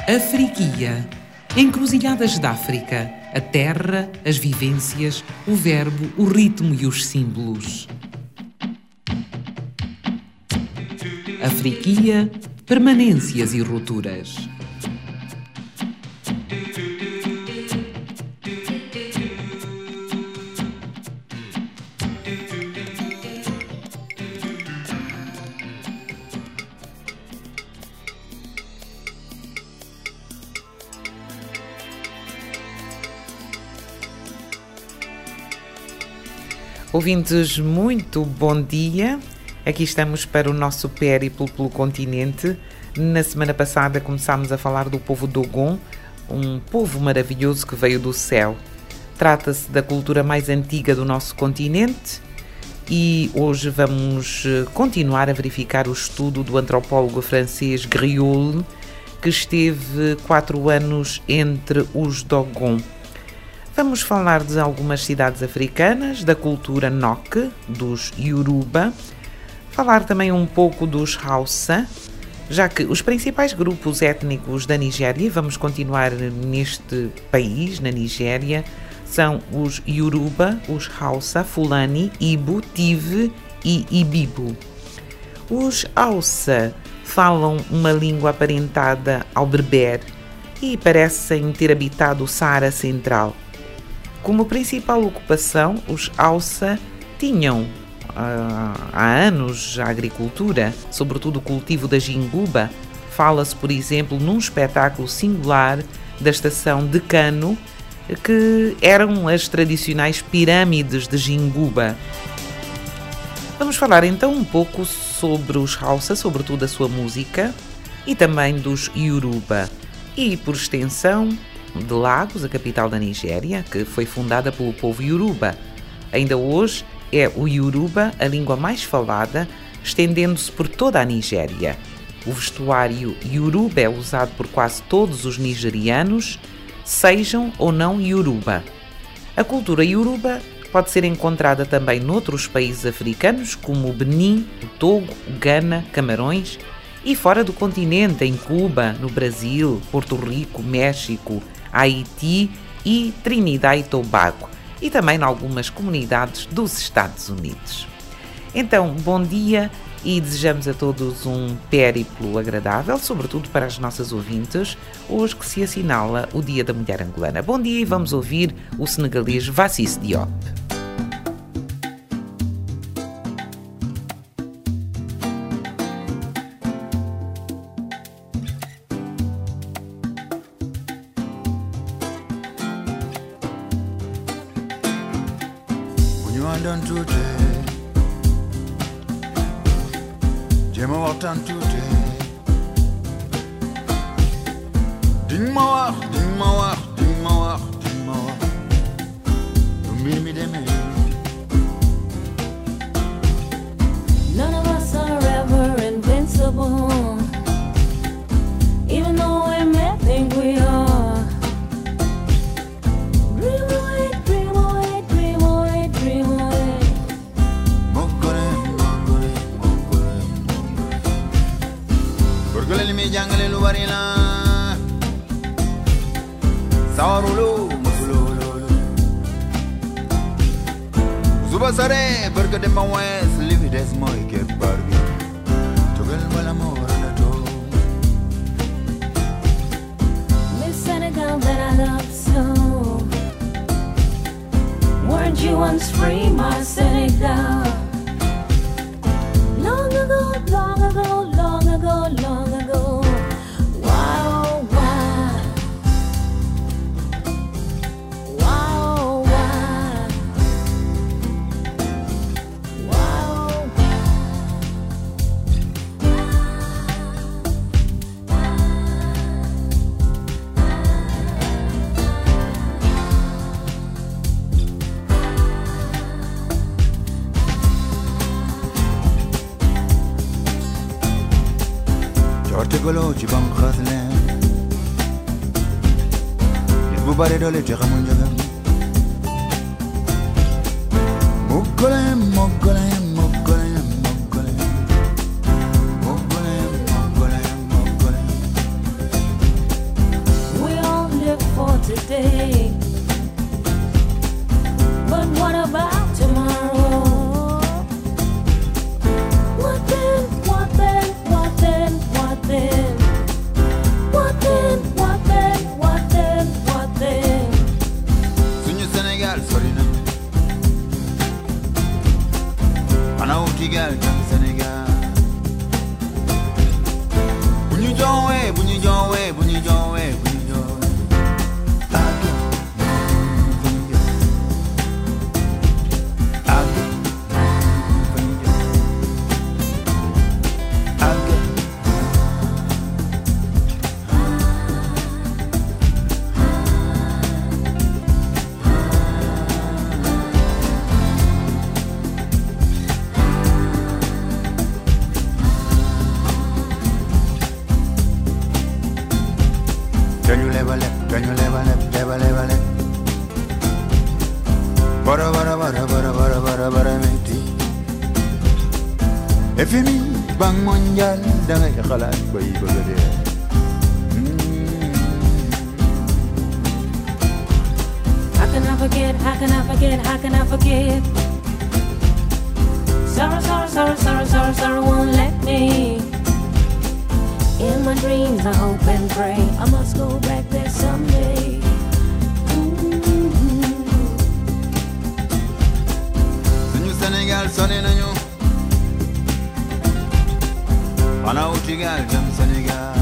Afriquia. Encruzilhadas da África. A terra, as vivências, o verbo, o ritmo e os símbolos. Afriquia, permanências e rupturas. Ouvintes, muito bom dia. Aqui estamos para o nosso périplo pelo continente. Na semana passada começámos a falar do povo Dogon, um povo maravilhoso que veio do céu. Trata-se da cultura mais antiga do nosso continente e hoje vamos continuar a verificar o estudo do antropólogo francês Griaule, que esteve 4 anos entre os Dogon. Vamos falar de algumas cidades africanas, da cultura Nok, dos Yoruba, falar também um pouco dos Hausa, já que os principais grupos étnicos da Nigéria, vamos continuar neste país, na Nigéria, são os Yoruba, os Hausa, Fulani, Ibo, Tiv e Ibibo. Os Hausa falam uma língua aparentada ao berber e parecem ter habitado o Saara Central. Como principal ocupação, os Hausa tinham há anos a agricultura, sobretudo o cultivo da jinguba. Fala-se, por exemplo, num espetáculo singular da estação de Kano, que eram as tradicionais pirâmides de jinguba. Vamos falar então um pouco sobre os Hausa, sobretudo a sua música, e também dos Yoruba, e por extensão de Lagos, a capital da Nigéria, que foi fundada pelo povo Yoruba. Ainda hoje é o Yoruba a língua mais falada, estendendo-se por toda a Nigéria. O vestuário Yoruba é usado por quase todos os nigerianos, sejam ou não Yoruba. A cultura Yoruba pode ser encontrada também noutros países africanos, como o Benin, o Togo, o Ghana, Camarões, e fora do continente, em Cuba, no Brasil, Porto Rico, México, Haiti e Trinidad e Tobago, e também em algumas comunidades dos Estados Unidos. Então, bom dia e desejamos a todos um périplo agradável, sobretudo para as nossas ouvintes, hoje que se assinala o Dia da Mulher Angolana. Bom dia e vamos ouvir o senegalês Vassis Diop. None of us are ever invincible, even though we may think we are. Dream away, dream away, dream away, dream away. Gorgole mi jangale lu bari la sawarulo musulolo Zuba sare berke de mawes livi des moy ke barbi togel wala morana to Miss Senegal that I love so, weren't you once free, my Senegal? Long ago, long ago, long ago, long ago. Why, oh, why? Why, oh, why? Why, oh, Golo ci bam khazle bu bare dole ci xamun jagam mugole mugole mugole mugole mugole mugole mugole Portugal, jam Sénégal. Bunyu jowe, bunyu jowe, bunyu jowe, bunyu jowe. Can you level up? Can you level up? Level up. Bara meti. FMI Bank Mondial da ngay xalaat bay bëgg dee. How can I forget? How can I forget? How can I forget? Sorrow won't let me. In my dreams I hope and pray I must go back there someday. Suñu Sénégal sonné nañu. Ana Portugal jam Sénégal.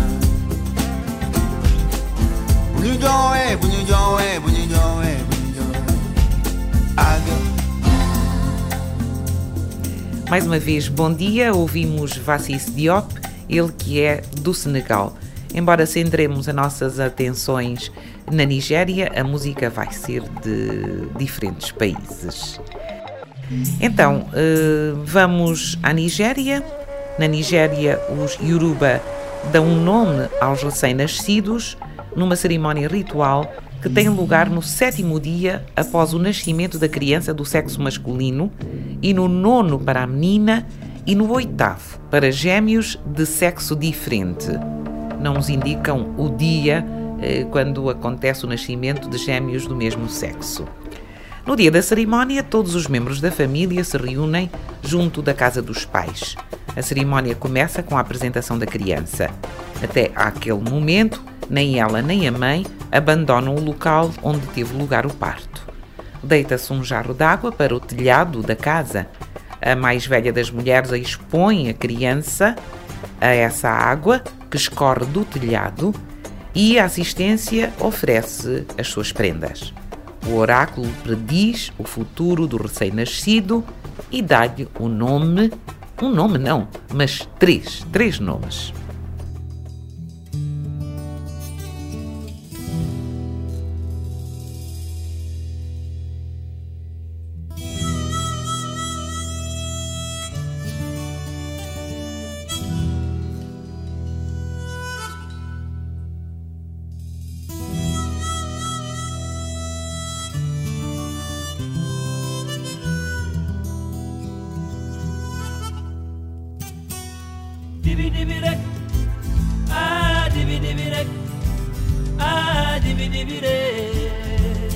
Bunyu jowe, bunyu jowe, bunyu jowe, bunyu jowe. Água. Mais uma vez, bom dia. Ouvimos Vassis Diop, ele que é do Senegal. Embora centremos as nossas atenções na Nigéria, a música vai ser de diferentes países. Então, vamos à Nigéria. Na Nigéria, os Yoruba dão um nome aos recém-nascidos numa cerimónia ritual que tem lugar no 7º dia após o nascimento da criança do sexo masculino e no 9º para a menina e no 8º para gêmeos de sexo diferente. Não nos indicam o dia quando acontece o nascimento de gêmeos do mesmo sexo. No dia da cerimónia, todos os membros da família se reúnem junto da casa dos pais. A cerimónia começa com a apresentação da criança. Até àquele momento, nem ela nem a mãe abandonam o local onde teve lugar o parto. Deita-se um jarro d'água para o telhado da casa. A mais velha das mulheres expõe a criança a essa água que escorre do telhado e a assistência oferece as suas prendas. O oráculo prediz o futuro do recém-nascido e dá-lhe um nome não, mas três nomes. Dibi-dibi-rek, ah dibi-dibi-rek, ah dibi-dibi-rek,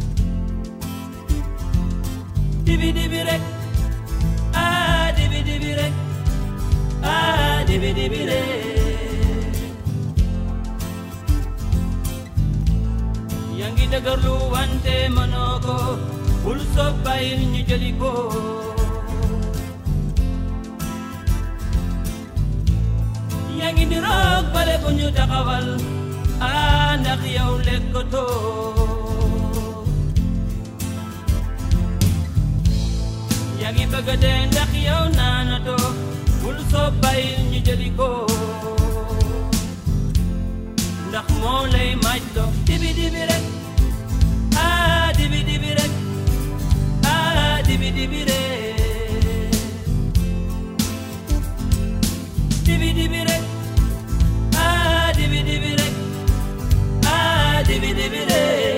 dibi-dibi-rek, ah dibi-dibi-rek, ah dibi-dibi-rek. Yang ngi dëgërlu wante mënoo ko, bul soob bàyyil ñu jëli ko. Yaa ngi di roog bale bu ñu taxawal ndax yow lekkatoo. Yaa ngi bëgg a dee ndax yow naanatoo, bul soo bàyyil ñu jëli ko ndax moo lay maaj loo. Dibi dibi rek dibi dibi rek dibi dibi rek dibi dibi rek dibi dibi rek dibi dibi rek.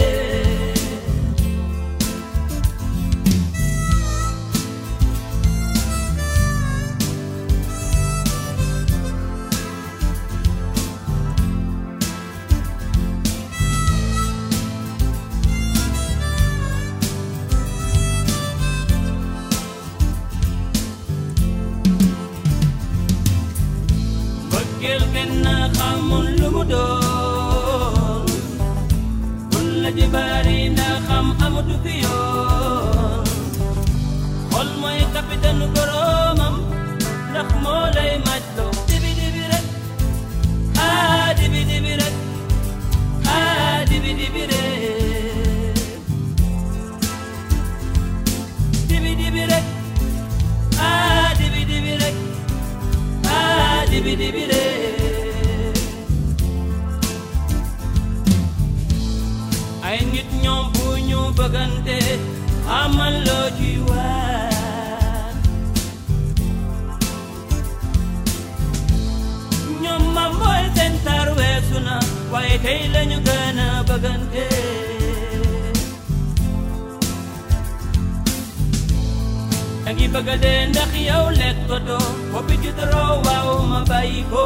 Bari na xam amatu fi yoon xol mooy capitaine boromam ndax moo lay majloo dibi dibi rek ah dibi dibi rek ah dibi dibi rek dibi dibi rek ah dibi dibi rek ah dibi dibi rek ay nit ñoom bu ñu bëggante amal loo ci waar ñoom ma mooy seen tar weesu na waaye tey lañu gën a bëggante da ngi bëgg a dee ndax yow lekk ko doo boppi juddoroo waaw ma bàyyi ko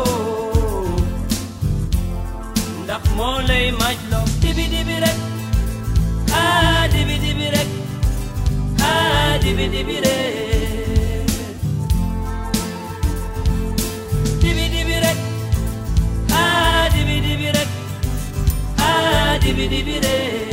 ndax moo lay majloo dibi dibi rek ah dibi dibi rek ah dibi dibi rek dibi dibi rek ah dibi dibi rek ah dibi dibi rek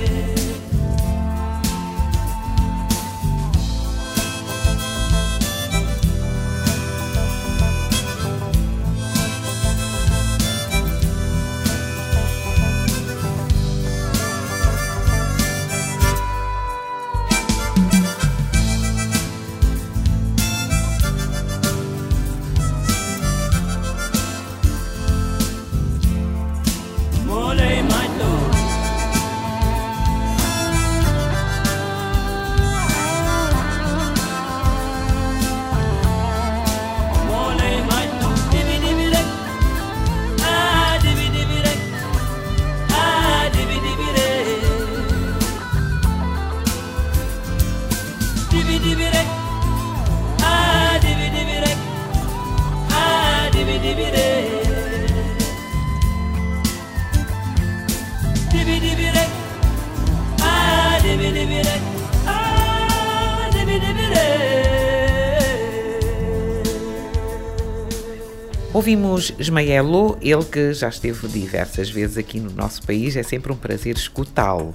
Ouvimos Ismaelo, ele que já esteve diversas vezes aqui no nosso país, é sempre um prazer escutá-lo.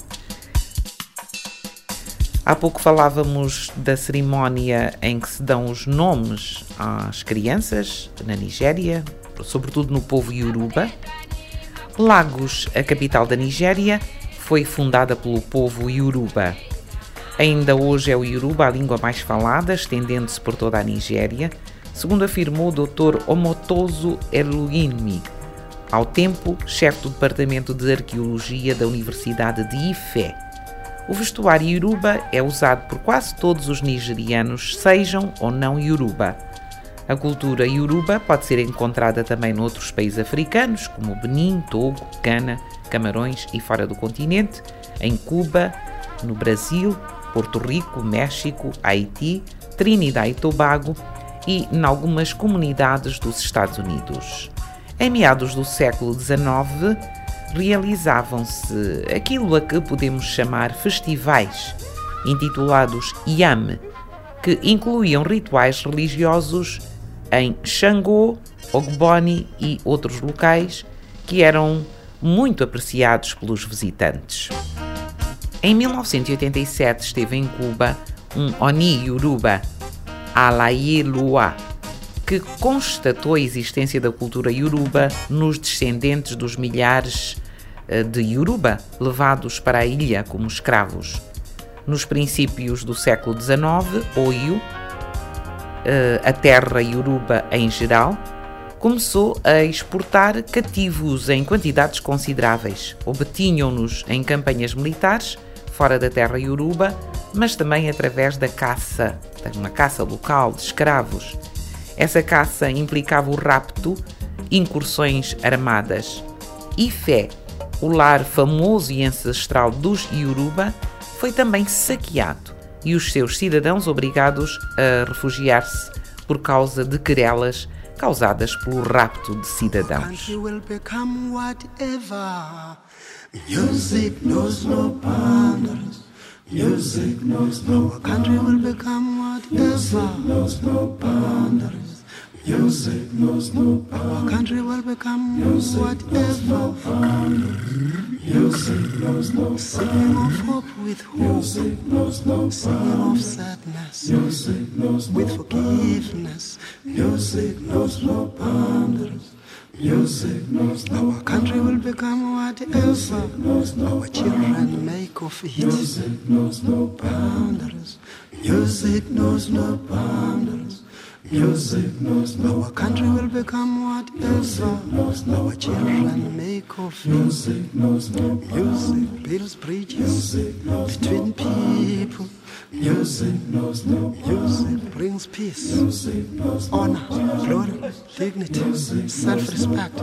Há pouco falávamos da cerimónia em que se dão os nomes às crianças na Nigéria, sobretudo no povo Yoruba. Lagos, a capital da Nigéria, foi fundada pelo povo Yoruba. Ainda hoje é o Yoruba a língua mais falada, estendendo-se por toda a Nigéria, segundo afirmou o Dr. Omotoso Eluyinmi, ao tempo chefe do Departamento de Arqueologia da Universidade de Ife. O vestuário Yoruba é usado por quase todos os nigerianos, sejam ou não Yoruba. A cultura Yoruba pode ser encontrada também noutros países africanos, como Benin, Togo, Gana, Camarões e fora do continente, em Cuba, no Brasil, Porto Rico, México, Haiti, Trinidad e Tobago, e em algumas comunidades dos Estados Unidos. Em meados do século XIX, realizavam-se aquilo a que podemos chamar festivais, intitulados Yam, que incluíam rituais religiosos em Xangô, Ogboni e outros locais que eram muito apreciados pelos visitantes. Em 1987 esteve em Cuba um Oni Yoruba, Alayelua, que constatou a existência da cultura Yoruba nos descendentes dos milhares de Yoruba levados para a ilha como escravos. Nos princípios do século XIX, Oyo, a terra Yoruba em geral, começou a exportar cativos em quantidades consideráveis. Obtinham-nos em campanhas militares fora da terra Yoruba, mas também através da caça, uma caça local de escravos. Essa caça implicava o rapto, incursões armadas. Ife, o lar famoso e ancestral dos Yoruba, foi também saqueado e os seus cidadãos obrigados a refugiar-se por causa de querelas causadas pelo rapto de cidadãos. Music knows no boundaries. Music knows no boundaries. Our country will become whatever. Music knows no boundaries. Music knows no boundaries. Our country will become whatever. Music knows no boundaries. Singing of hope with hope. Music knows no boundaries. Singing of sadness. Music knows no with forgiveness. Music knows no boundaries. Music knows no boundaries. Our country will become whatever. Our children make of it. Music knows no boundaries. Music knows no boundaries. Music knows no. Our country will become whatever our children make of it. Music knows no. Music builds bridges between people. Music knows no. Music brings peace, honor, glory, dignity, self-respect.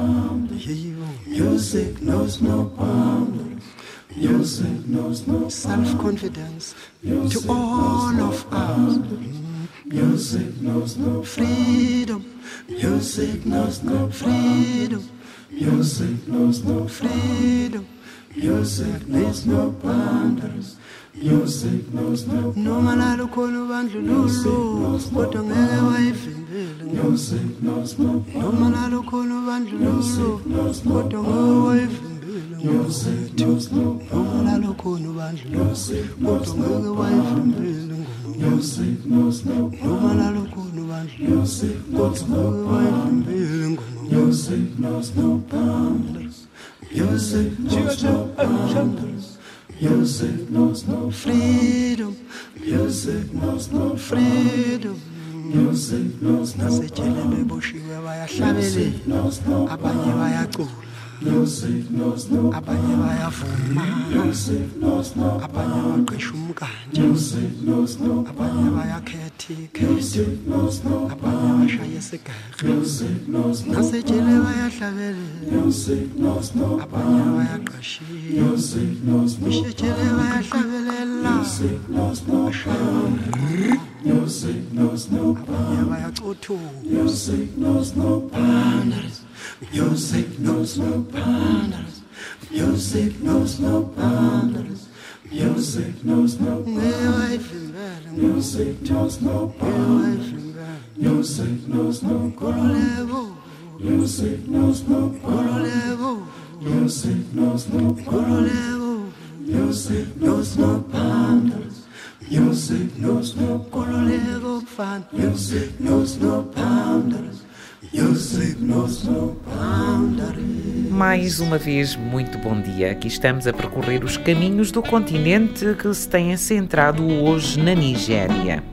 Music knows no boundaries. Music knows no self-confidence to all of us. Music knows no freedom. Music knows no freedom. Music knows no freedom. Music knows no boundaries. Music knows no. Noma lalo khona bandlululo, kodwa ngeke wayivimbele. Music knows no. Noma lalo khona bandlululo, kodwa ngeke wayivimbele. Music knows no. Noma lalo khona bandlululo, kodwa ngeke wayivimbele. Music knows no. Noma lalo khona bandlululo, kodwa ngeke wayivimbele. Music knows no boundaries. Music knows no boundaries. Music knows no freedom. Music knows no freedom. Music knows no nasejele beboshiwe bayahlabela, abanye bayacula. Music knows no. Abanye bayavuma. Music knows no. Abanye baqesha umkanje. Music knows no. Abanye bayakhetha ikhethi. Music knows no. Abanye bashaya isigara. Music knows no. Nasejele bayahlabela. Music knows no. Abanye bayaqashiya. Music knows no. Bishejele bayahlabelela. Music knows no. Music knows no. Abanye bayacuthuka. Music knows no boundaries. Music knows no boundaries. Music knows no boundaries. Music knows no boundaries. Music knows no boundaries. Music knows no boundaries. Music knows no boundaries. Music knows no boundaries. Music knows no boundaries. Music knows no boundaries. Music knows no boundaries. Music knows no boundaries. Mais uma vez, muito bom dia. Aqui estamos a percorrer os caminhos do continente que se tem centrado hoje na Nigéria.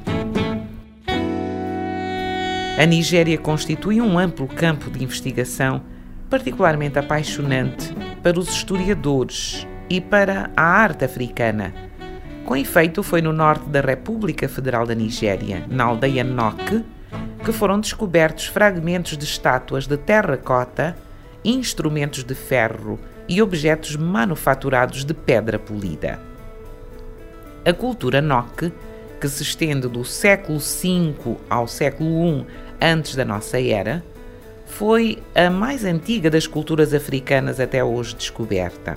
A Nigéria constitui um amplo campo de investigação particularmente apaixonante para os historiadores e para a arte africana. Com efeito, foi no norte da República Federal da Nigéria, na aldeia Nok, que foram descobertos fragmentos de estátuas de terracota, instrumentos de ferro e objetos manufaturados de pedra polida. A cultura Nok, que se estende do século V ao século I antes da nossa era, foi a mais antiga das culturas africanas até hoje descoberta.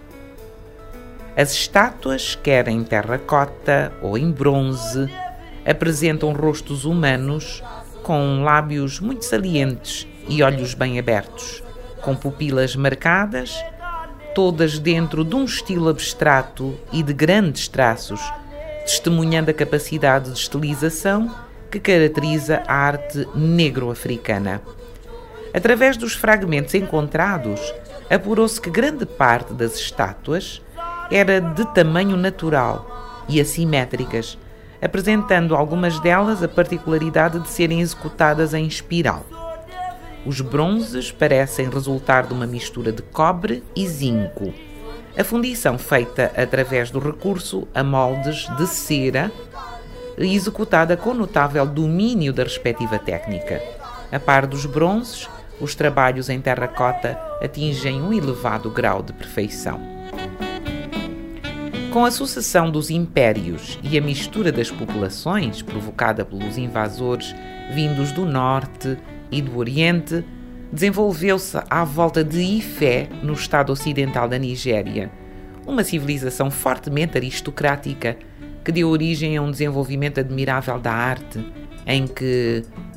As estátuas, quer em terracota ou em bronze, apresentam rostos humanos com lábios muito salientes e olhos bem abertos, com pupilas marcadas, todas dentro de um estilo abstrato e de grandes traços, testemunhando a capacidade de estilização que caracteriza a arte negro-africana. Através dos fragmentos encontrados, apurou-se que grande parte das estátuas era de tamanho natural e assimétricas, apresentando algumas delas a particularidade de serem executadas em espiral. Os bronzes parecem resultar de uma mistura de cobre e zinco. A fundição feita através do recurso a moldes de cera, executada com notável domínio da respectiva técnica. A par dos bronzes, os trabalhos em terracota atingem um elevado grau de perfeição. Com a sucessão dos impérios e a mistura das populações provocada pelos invasores vindos do norte e do oriente, desenvolveu-se à volta de Ifé, no estado ocidental da Nigéria, uma civilização fortemente aristocrática que deu origem a um desenvolvimento admirável da arte, em que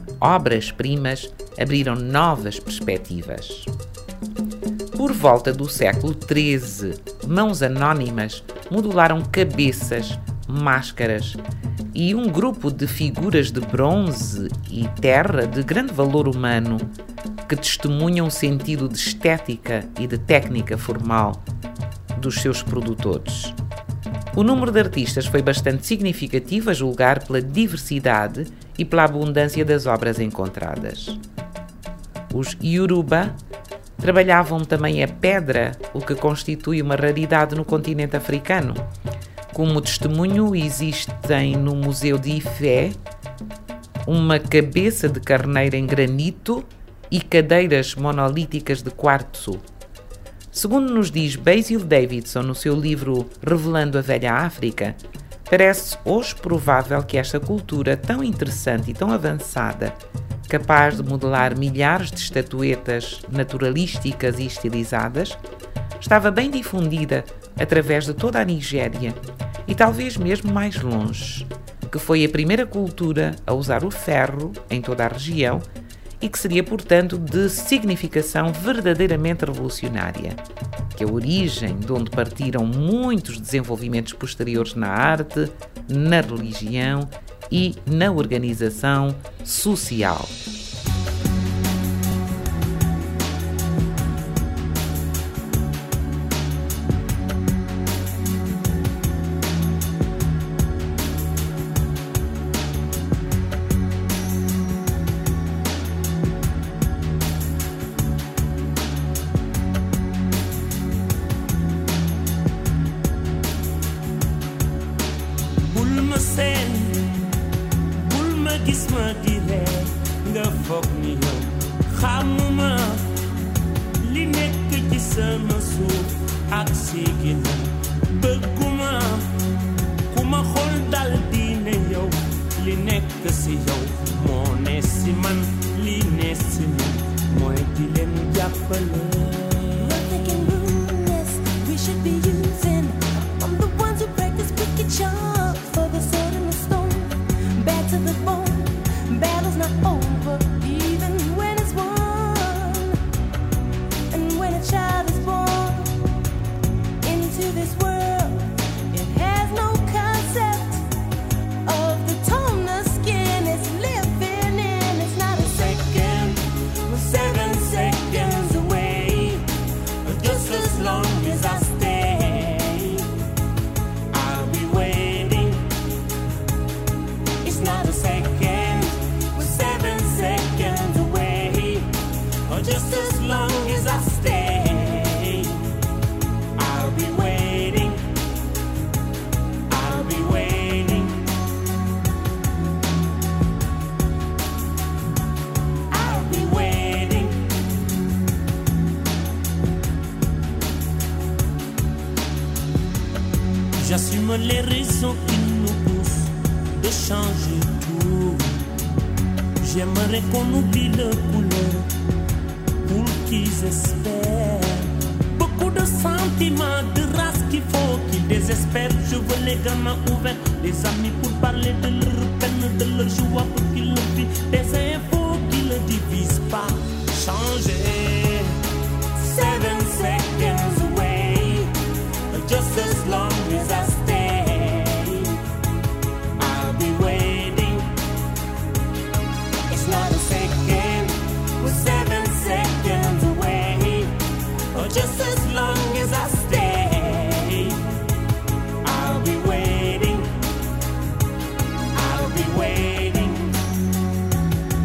obras-primas abriram novas perspectivas. Por volta do século XIII, mãos anónimas modelaram cabeças, máscaras e um grupo de figuras de bronze e terra de grande valor humano que testemunham o sentido de estética e de técnica formal dos seus produtores. O número de artistas foi bastante significativo, a julgar pela diversidade e pela abundância das obras encontradas. Os Yoruba trabalhavam também a pedra, o que constitui uma raridade no continente africano. Como testemunho, existem no Museu de Ifé uma cabeça de carneiro em granito e cadeiras monolíticas de quartzo. Segundo nos diz Basil Davidson no seu livro Revelando a Velha África, parece hoje provável que esta cultura tão interessante e tão avançada, capaz de modelar milhares de estatuetas naturalísticas e estilizadas, estava bem difundida através de toda a Nigéria e talvez mesmo mais longe, que foi a primeira cultura a usar o ferro em toda a região e que seria, portanto, de significação verdadeiramente revolucionária, que é a origem de onde partiram muitos desenvolvimentos posteriores na arte, na religião e na organização social. J'assume les raisons qui nous poussent de changer tout. J'aimerais qu'on oublie le couleur pour qu'ils espèrent. Beaucoup de sentiments, de race qu'il faut qu'ils désespèrent. Je veux les gamins ouverts, des amis pour parler de leur peine, de leur joie pour qu'ils le vivent. Des infos qui ne divisent pas, changer. 7 seconds away, just as long as I stay, I'll be waiting. It's not a second, we're 7 seconds away. Or just as long as I stay, I'll be waiting. I'll be waiting.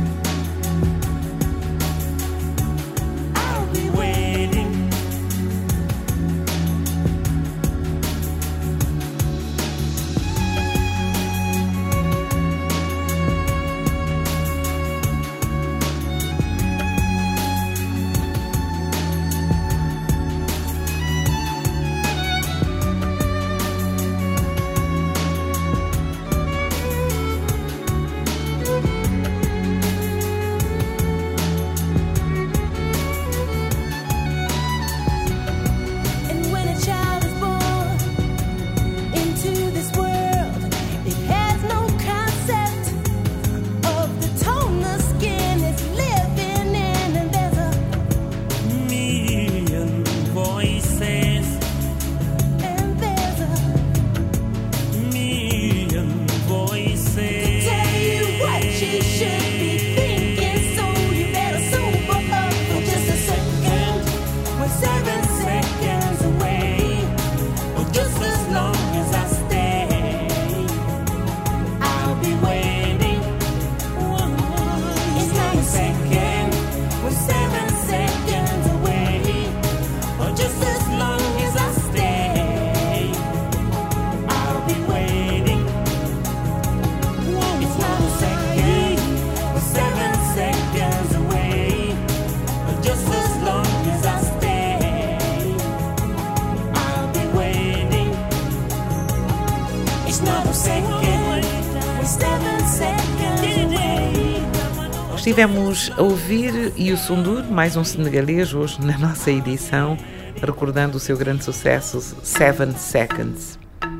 Estivemos a ouvir Youssou N'Dour, mais um senegalês hoje na nossa edição, recordando o seu grande sucesso 7 Seconds.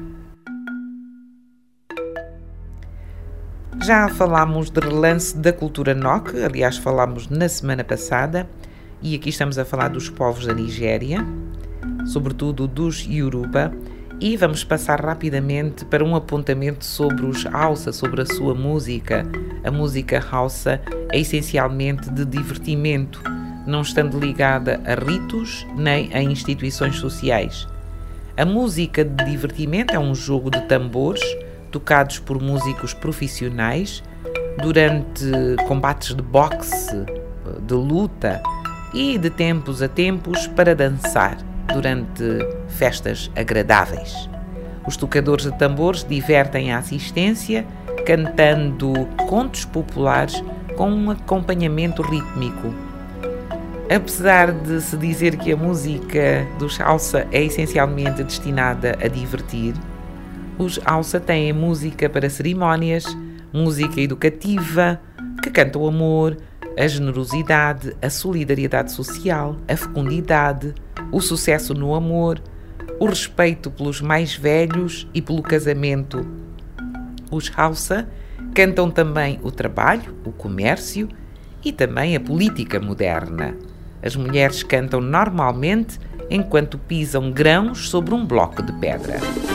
Já falámos de relance da cultura Nok, aliás falámos na semana passada, e aqui estamos a falar dos povos da Nigéria, sobretudo dos Yoruba, e vamos passar rapidamente para um apontamento sobre os Hausa, sobre a sua música. A música Hausa é essencialmente de divertimento, não estando ligada a ritos nem a instituições sociais. A música de divertimento é um jogo de tambores tocados por músicos profissionais durante combates de boxe, de luta e de tempos a tempos para dançar durante festas agradáveis. Os tocadores de tambores divertem a assistência cantando contos populares com um acompanhamento rítmico. Apesar de se dizer que a música dos Hausa é essencialmente destinada a divertir, os Hausa têm música para cerimónias, música educativa, que canta o amor, a generosidade, a solidariedade social, a fecundidade, o sucesso no amor, o respeito pelos mais velhos e pelo casamento. Os Hausa cantam também o trabalho, o comércio e também a política moderna. As mulheres cantam normalmente enquanto pisam grãos sobre um bloco de pedra.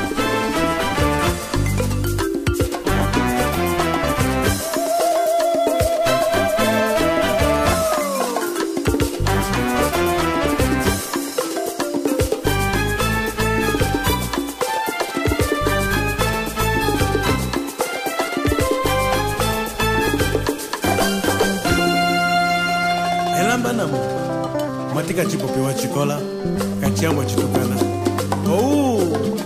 Matika chipopewa chikola, kachiyangwa chitukana. Oh!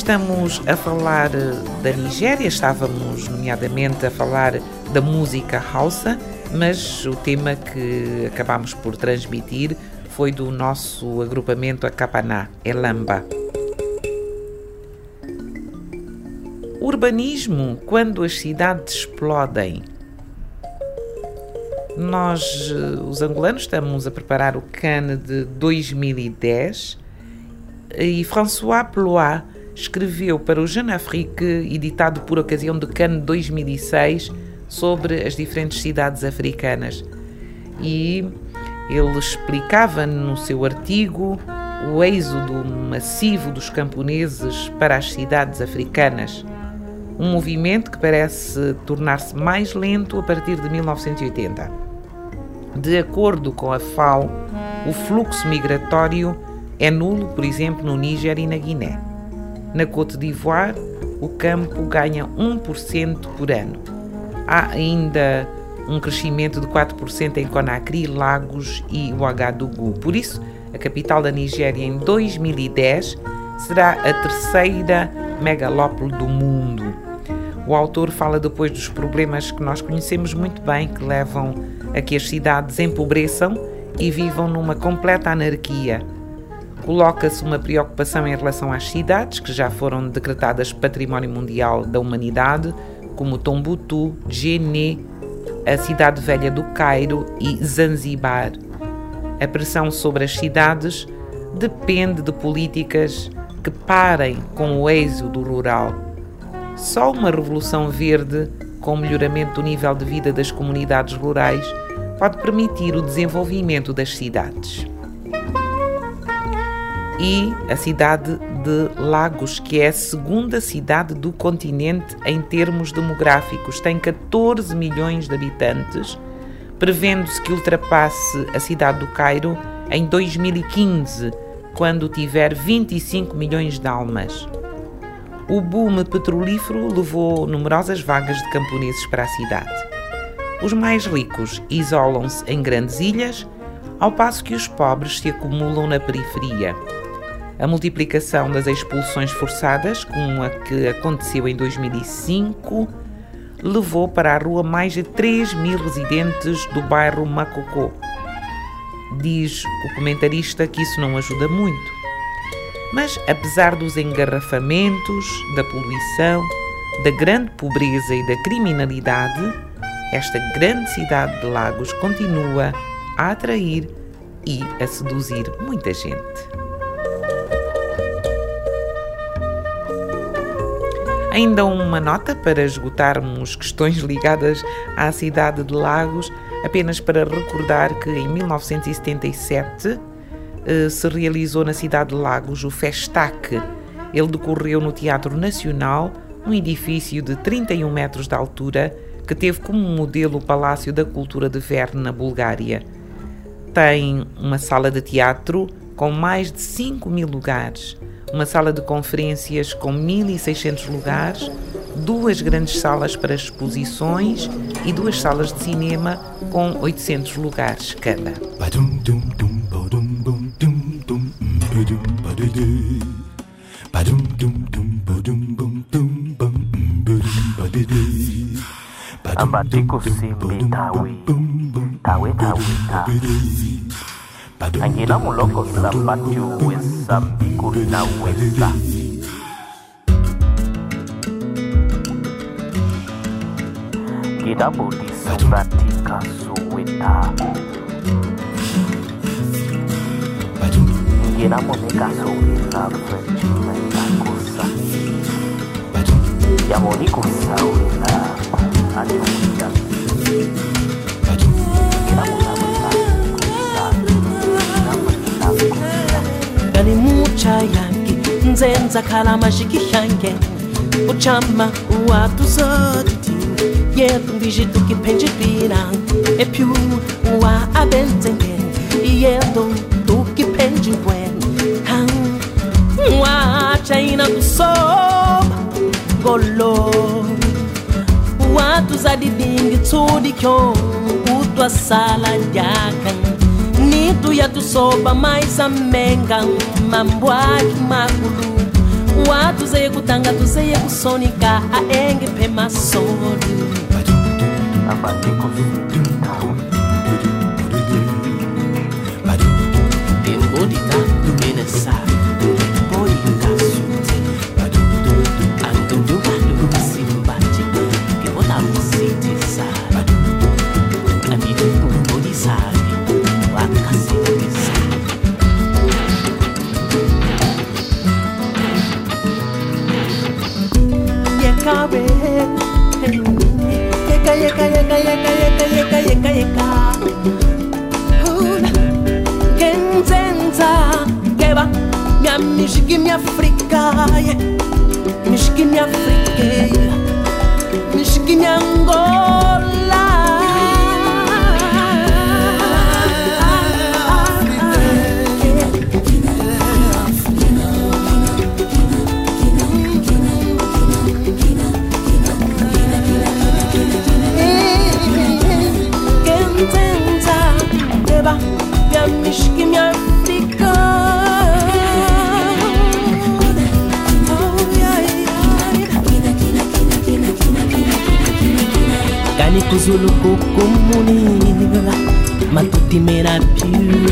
estamos a falar da Nigéria, estávamos nomeadamente a falar da música Hausa, mas o tema que acabámos por transmitir foi do nosso agrupamento Akapaná, Elamba. Urbanismo, quando as cidades explodem. Nós, os angolanos, estamos a preparar o Cannes de 2010 e François Plois escreveu para o Jeune Afrique, editado por ocasião do Cannes 2006, sobre as diferentes cidades africanas. E ele explicava no seu artigo o êxodo massivo dos camponeses para as cidades africanas, um movimento que parece tornar-se mais lento a partir de 1980. De acordo com a FAO, o fluxo migratório é nulo, por exemplo, no Níger e na Guiné. Na Côte d'Ivoire, o campo ganha 1% por ano. Há ainda um crescimento de 4% em Conakry, Lagos e Ouagadougou. Por isso, a capital da Nigéria em 2010 será a terceira megalópole do mundo. O autor fala depois dos problemas que nós conhecemos muito bem, que levam a que as cidades empobreçam e vivam numa completa anarquia. Coloca-se uma preocupação em relação às cidades, que já foram decretadas Património Mundial da Humanidade, como Tombuctu, Djenné, a Cidade Velha do Cairo e Zanzibar. A pressão sobre as cidades depende de políticas que parem com o êxodo rural. Só uma revolução verde, com o melhoramento do nível de vida das comunidades rurais, pode permitir o desenvolvimento das cidades. E a cidade de Lagos, que é a segunda cidade do continente em termos demográficos, tem 14 milhões de habitantes, prevendo-se que ultrapasse a cidade do Cairo em 2015, quando tiver 25 milhões de almas. O boom petrolífero levou numerosas vagas de camponeses para a cidade. Os mais ricos isolam-se em grandes ilhas, ao passo que os pobres se acumulam na periferia. A multiplicação das expulsões forçadas, como a que aconteceu em 2005, levou para a rua mais de 3.000 residentes do bairro Makoko. Diz o comentarista que isso não ajuda muito. Mas, apesar dos engarrafamentos, da poluição, da grande pobreza e da criminalidade, esta grande cidade de Lagos continua a atrair e a seduzir muita gente. Ainda uma nota para esgotarmos questões ligadas à cidade de Lagos, apenas para recordar que em 1977 se realizou na cidade de Lagos o Festac. Ele decorreu no Teatro Nacional, um edifício de 31 metros de altura, que teve como modelo o Palácio da Cultura de Verne, na Bulgária. Tem uma sala de teatro com mais de 5.000 lugares, uma sala de conferências com 1.600 lugares, 2 grandes salas para exposições e 2 salas de cinema com 800 lugares cada. Ambatiku simbi tawe ta angina muloko sambatu wesambi kuna wesa kita budi sambatika suweta angina monika suweta frechimenta kusa yamoniku saweta aduja Gani mucha yangi nzenza kala mashiki yange uchama watu zoti yetu ndijitu kipenji pina epiu wa abenzenge yetu tukipenji wen hang wa chaina kusoma golo watu zadidingi tudi kyo utwa sala yaka nitu ya tusoba mais amenga mambwaki makulu watu zeku tanga tuzeya kusonika aenge pema solu Abandiko sita Embodita menesa Bodita sute Antunduka lukusimbati Kibota musiti sara Amidu kumbodi sari Wakasitisa Yekabe Yeka Kenzenza Keba Mia mishiki mi Afrika Mishiki mi Afrika Mishiki mi Angola Mishki mi Afrika Gani kuzulu kukumunira Matuti mera piu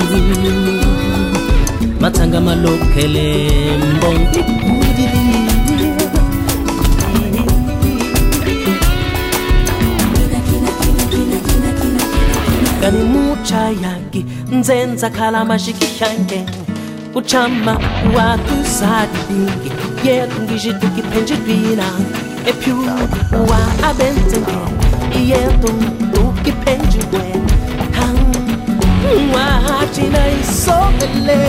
Matanga malokele mbondi kudiri Gani mucha yaki nzenza kala mashikishange Kuchama watu zadiki Yetu ngijituki penjidwina Epiu wa abentenge Yetu tuki penjidwe Wa china isogele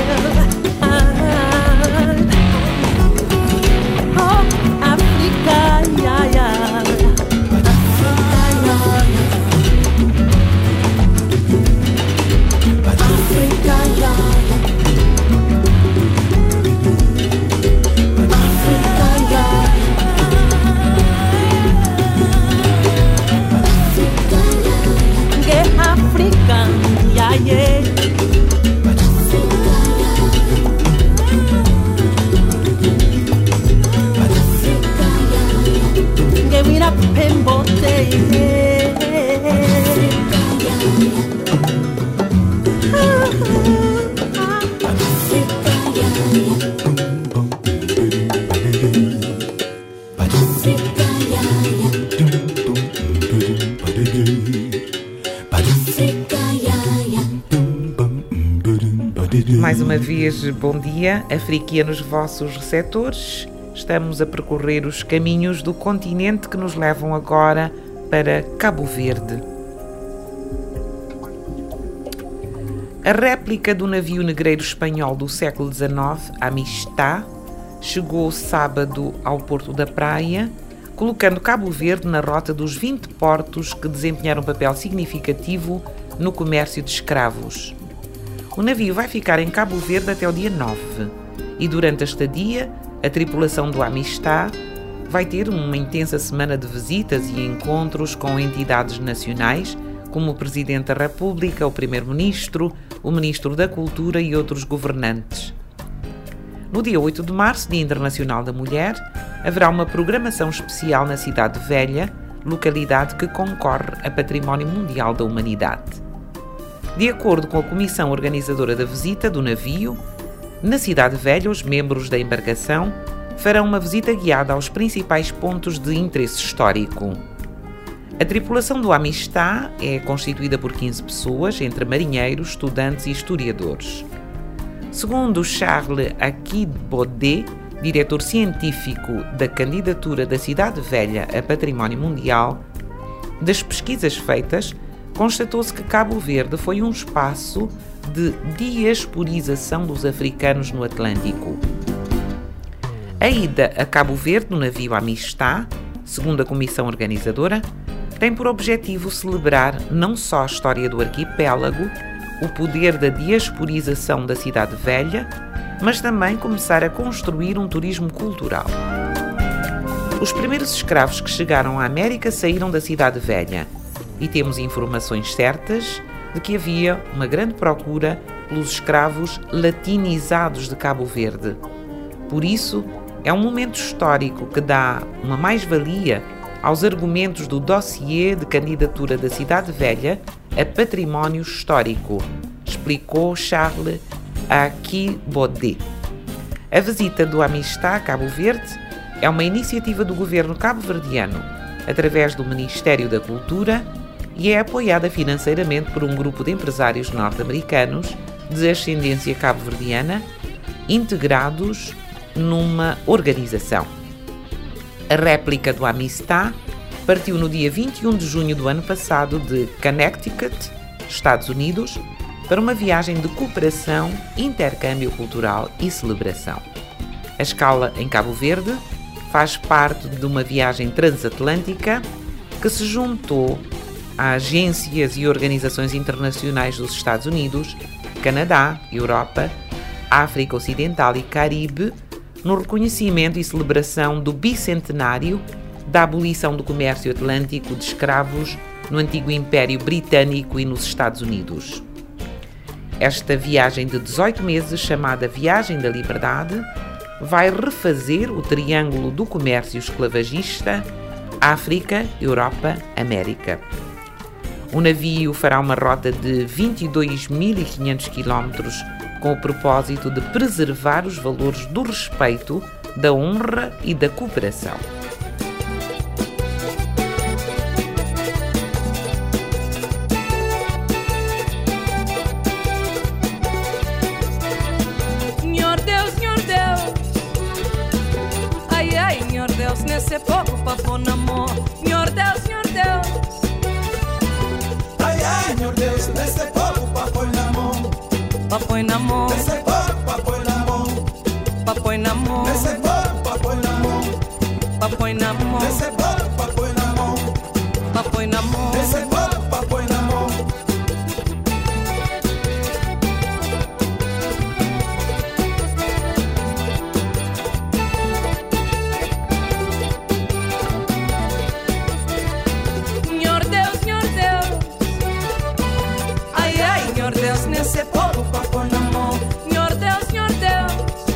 Oh, Afrika, ya, ya Africa, yeah, yeah. Give me that pimbote, Mais uma vez, bom dia, africanos vossos receptores. Estamos a percorrer os caminhos do continente que nos levam agora para Cabo Verde. A réplica do navio negreiro espanhol do século XIX, Amistad, chegou sábado ao Porto da Praia, colocando Cabo Verde na rota dos 20 portos que desempenharam um papel significativo no comércio de escravos. O navio vai ficar em Cabo Verde até o dia 9 e durante a estadia, a tripulação do Amistad vai ter uma intensa semana de visitas e encontros com entidades nacionais, como o Presidente da República, o Primeiro-Ministro, o Ministro da Cultura e outros governantes. No dia 8 de março, Dia Internacional da Mulher, haverá uma programação especial na Cidade Velha, localidade que concorre a Património Mundial da Humanidade. De acordo com a comissão organizadora da visita do navio, na Cidade Velha, os membros da embarcação farão uma visita guiada aos principais pontos de interesse histórico. A tripulação do Amistad é constituída por 15 pessoas, entre marinheiros, estudantes e historiadores. Segundo Charles Akid-Baudet, diretor científico da candidatura da Cidade Velha a Património Mundial, das pesquisas feitas, constatou-se que Cabo Verde foi um espaço de diasporização dos africanos no Atlântico. A ida a Cabo Verde no navio Amistad, segundo a comissão organizadora, tem por objetivo celebrar não só a história do arquipélago, o poder da diasporização da Cidade Velha, mas também começar a construir um turismo cultural. Os primeiros escravos que chegaram à América saíram da Cidade Velha, e temos informações certas de que havia uma grande procura pelos escravos latinizados de Cabo Verde. Por isso, É um momento histórico que dá uma mais-valia aos argumentos do dossiê de candidatura da Cidade Velha a património histórico, explicou Charles Aquibaudet. A visita do Amistad a Cabo Verde é uma iniciativa do governo cabo-verdiano, através do Ministério da Cultura, e é apoiada financeiramente por um grupo de empresários norte-americanos de ascendência cabo-verdiana, integrados numa organização. A réplica do Amistad partiu no dia 21 de junho do ano passado de Connecticut, Estados Unidos, para uma viagem de cooperação, intercâmbio cultural e celebração. A escala em Cabo Verde faz parte de uma viagem transatlântica que se juntou a agências e organizações internacionais dos Estados Unidos, Canadá, Europa, África Ocidental e Caribe, no reconhecimento e celebração do bicentenário da abolição do comércio atlântico de escravos no antigo Império Britânico e nos Estados Unidos. Esta viagem de 18 meses, chamada Viagem da Liberdade, vai refazer o triângulo do comércio esclavagista África, Europa, América. O navio fará uma rota de 22.500 km com o propósito de preservar os valores do respeito, da honra e da cooperação. Nesse pouco pra pôr na mão, Senhor Deus, ai, ai, meu Deus, nesse pouco pra pôr na mão, pra pôr na mão, nesse pouco pra pôr na mão, pra pôr na mão, nesse pouco pra pôr na mão, pra pôr na mão, nesse pouco pra pôr na mão, pra pôr na mão, nesse pouco pra pôr na mão. Nesse pouco pra pôr na mão, Senhor Deus,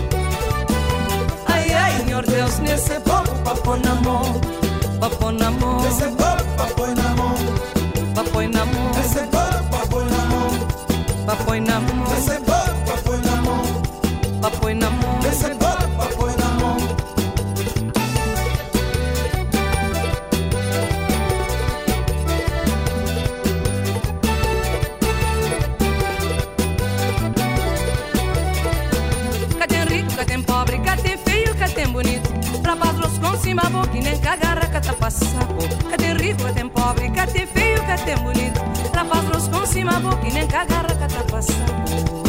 ai, ai, Senhor Deus, nesse pouco pra pôr na mão, pra pôr na mão, nesse pouco pra pôr na mão, pra pôr na mão, nesse pouco pra pôr na mão, pra pôr na mão, nesse pouco pra pôr na mão, pra pôr na mão, nesse pouco pra pôr na mão. Cima boca e nem cagarra que tá passando. Que tem rico, que tem pobre, que tem feio, que tem bonito. Rapaz grosso com cima boca e nem cagarra que tá passando.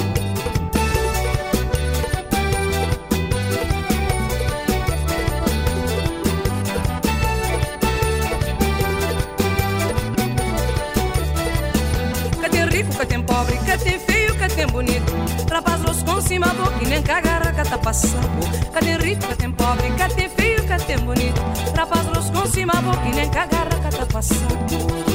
Que tem rico, que tem pobre, que tem feio, que tem bonito. Rapaz grosso com cima boca e nem cagarra que tá passando. Que tem rico, que tem pobre, que tem feio, que tem bonito. Rapaz grosso com cima boca e nem cagarra que tá passando.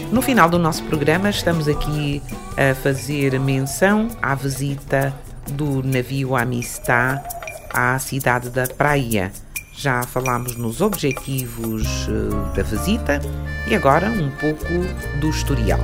No final do nosso programa estamos aqui a fazer menção à visita do navio Amistad à cidade da Praia. Já falámos nos objetivos da visita e agora um pouco do historial.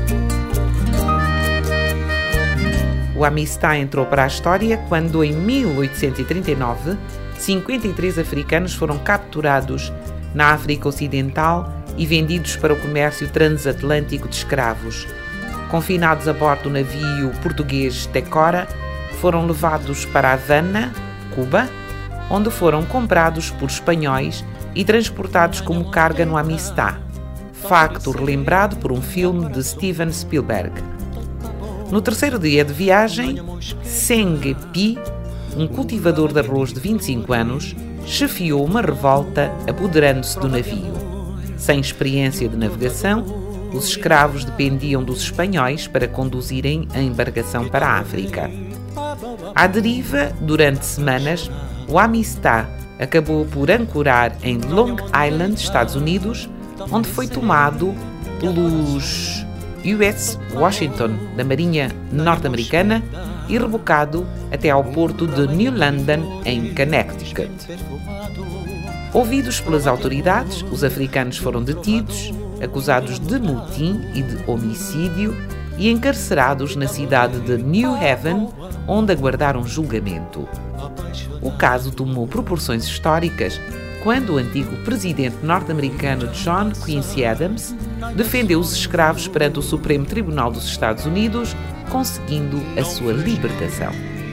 O Amistad entrou para a história quando, em 1839, 53 africanos foram capturados na África Ocidental e vendidos para o comércio transatlântico de escravos. Confinados a bordo do navio português Tecora, foram levados para Havana, Cuba, onde foram comprados por espanhóis e transportados como carga no Amistad, facto relembrado por um filme de Steven Spielberg. No terceiro dia de viagem, Seng Pi, um cultivador de arroz de 25 anos, chefiou uma revolta apoderando-se do navio. Sem experiência de navegação, os escravos dependiam dos espanhóis para conduzirem a embarcação para a África. À deriva, durante semanas, o Amistad acabou por ancorar em Long Island, Estados Unidos, onde foi tomado pelos US Washington da Marinha Norte-Americana e rebocado até ao porto de New London, em Connecticut. Ouvidos pelas autoridades, os africanos foram detidos, acusados de motim e de homicídio e encarcerados na cidade de New Haven, onde aguardaram julgamento. O caso tomou proporções históricas quando o antigo presidente norte-americano John Quincy Adams defendeu os escravos perante o Supremo Tribunal dos Estados Unidos, conseguindo a sua libertação.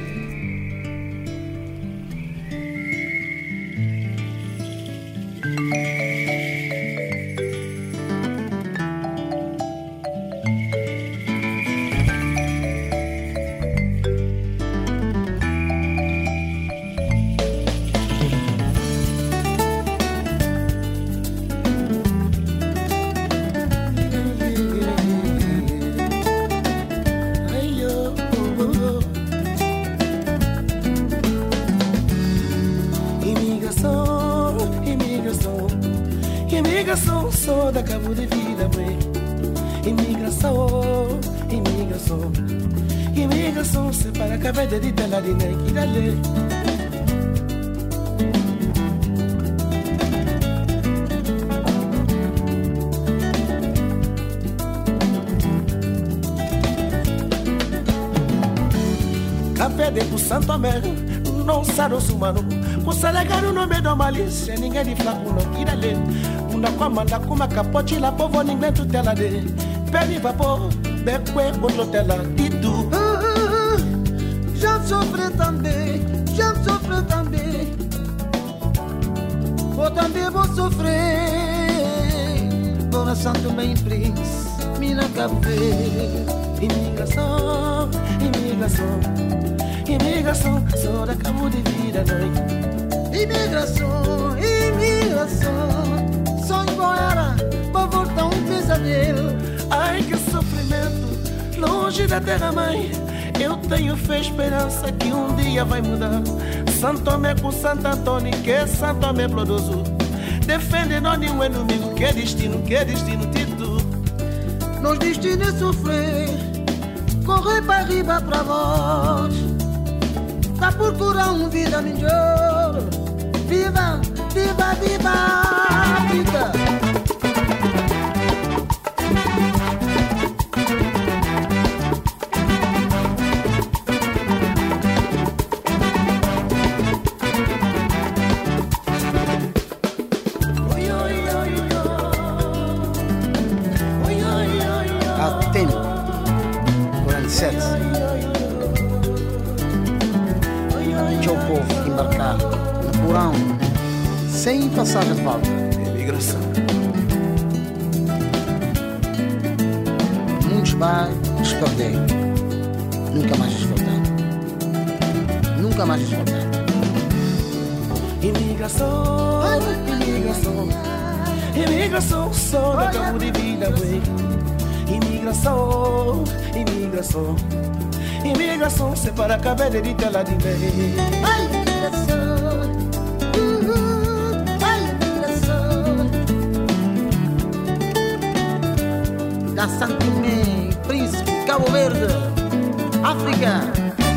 Imigração, sou da cabo de vida, bem. Imigração, imigração. Imigração, se para acabar de tela de nem que dale. Café de Santo Américo, não sabe os humanos. Você legal no nome da malícia, ninguém de flaco não queira ler. Una comanda kuma capote la povo ninguém tutela de. Peri vapor, beque outro tela titu. Já sofri também, já sofri também. Vou também vou sofrer. Coração também feliz, mina café. Imigração, imigração. Imigração, só da cabo de vida, noite. Imigração, imigração. Sonho era pra voltar um pesadelo. Ai, que sofrimento, longe da terra-mãe. Eu tenho fé e esperança que um dia vai mudar. Santo Tomé com Santo Antônio, que Santo Tomé plodoso. Defende nós de um inimigo, que destino, Tito. Nos destino é sofrer, correr para riba pra vós. Tá procurar uma vida melhor. Viva, viva, viva, vida. Atento, 47. Deixa o povo embarcar no porão sem passar de volta. Imigração. Muitos vai nos perder. Nunca mais nos voltar. Nunca mais nos voltar. Imigração, imigração. Imigração, só da cabo de vida, ué. Imigração, imigração. Imigração, se para acabar de tela de vez. Ai, imigração. Ai, imigração. Caçantimé, Príncipe, Cabo Verde, África.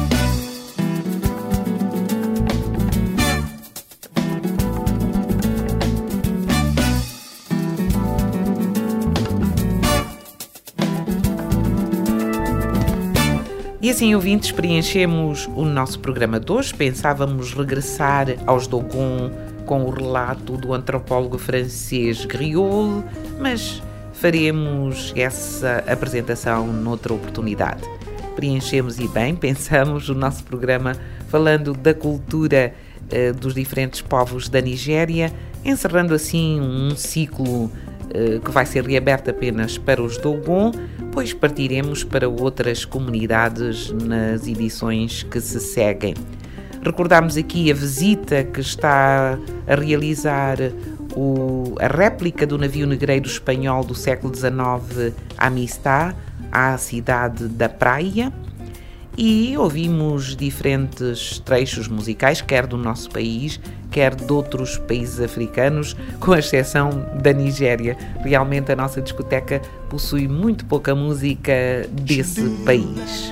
E assim, ouvintes, preenchemos o nosso programa de hoje. Pensávamos regressar aos Dogon com o relato do antropólogo francês Griol, mas faremos essa apresentação noutra oportunidade. Preenchemos e bem, pensamos o nosso programa falando da cultura dos diferentes povos da Nigéria, encerrando assim um ciclo que vai ser reaberto apenas para os Dogon, pois partiremos para outras comunidades nas edições que se seguem. Recordamos aqui a visita que está a realizar a réplica do navio negreiro espanhol do século XIX Amistad à cidade da Praia, e ouvimos diferentes trechos musicais, quer do nosso país, quer de outros países africanos, com exceção da Nigéria. Realmente a nossa discoteca possui muito pouca música desse país.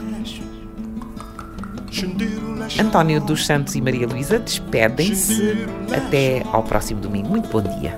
António dos Santos e Maria Luísa despedem-se. Até ao próximo domingo. Muito bom dia.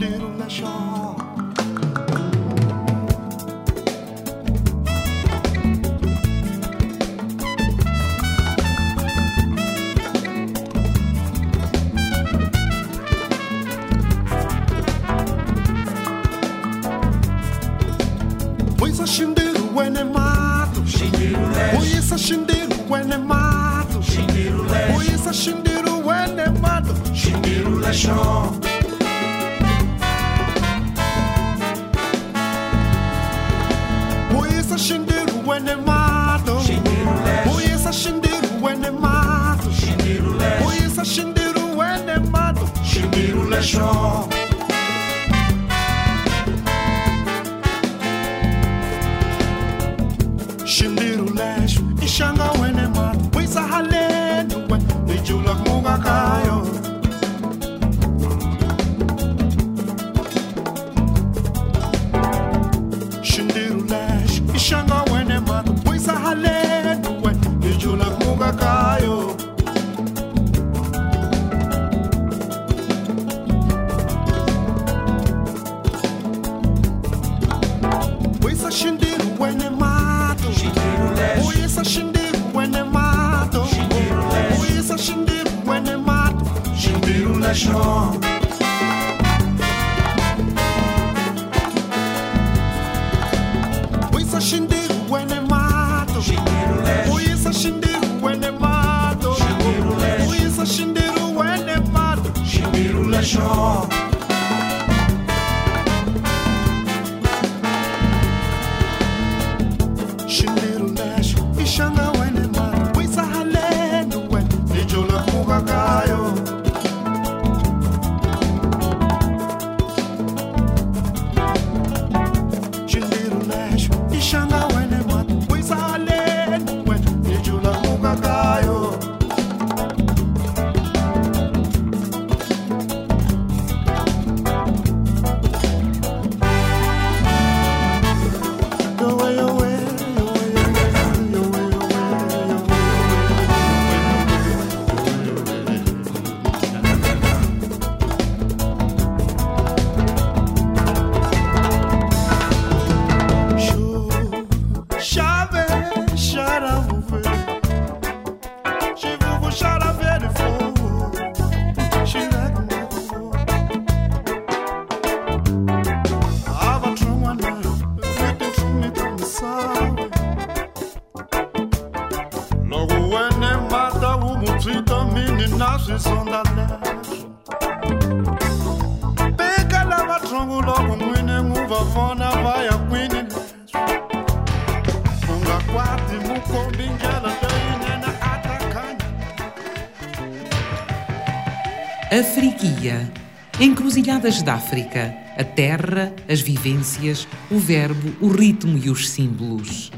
Afriquia. Encruzilhadas da África. A terra, as vivências, o verbo, o ritmo e os símbolos.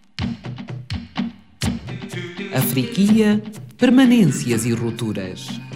Afriquia, permanências e rupturas.